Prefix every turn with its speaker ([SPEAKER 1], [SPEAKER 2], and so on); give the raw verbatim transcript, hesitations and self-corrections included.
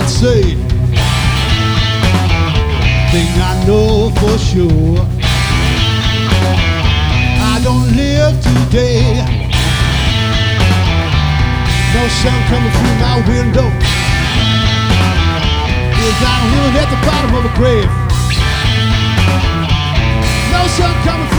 [SPEAKER 1] I'll say, thing I know for sure, I don't live today. No sun coming through my window, is I'm living at the bottom of a grave. No sun coming